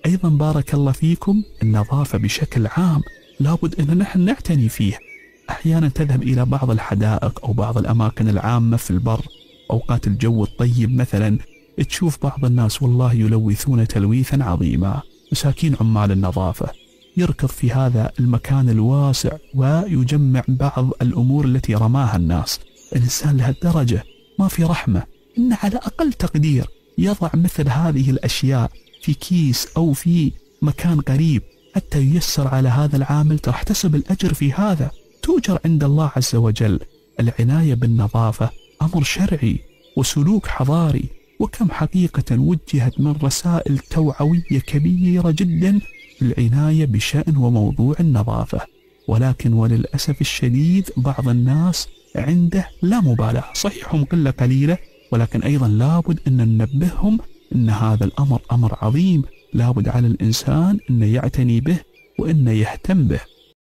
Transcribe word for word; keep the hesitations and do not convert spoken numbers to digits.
أيضا بارك الله فيكم النظافة بشكل عام لابد أن نحن نعتني فيه. أحيانا تذهب إلى بعض الحدائق أو بعض الأماكن العامة في البر أوقات الجو الطيب مثلا، تشوف بعض الناس والله يلوثون تلويثا عظيما، مساكين عمال النظافة، يركض في هذا المكان الواسع ويجمع بعض الأمور التي رماها الناس. الإنسان لهالدرجة ما في رحمة، إن على أقل تقدير يضع مثل هذه الأشياء في كيس أو في مكان قريب حتى ييسر على هذا العامل، تحتسب الأجر في هذا، تؤجر عند الله عز وجل. العناية بالنظافة أمر شرعي وسلوك حضاري، وكم حقيقة وجهت من رسائل توعوية كبيرة جدا في العناية بشأن وموضوع النظافة، ولكن وللأسف الشديد بعض الناس عنده لا مبالاة. صحيح هم قلة قليلة، ولكن أيضا لابد أن ننبههم أن هذا الأمر أمر عظيم، لابد على الإنسان أن يعتني به وأن يهتم به.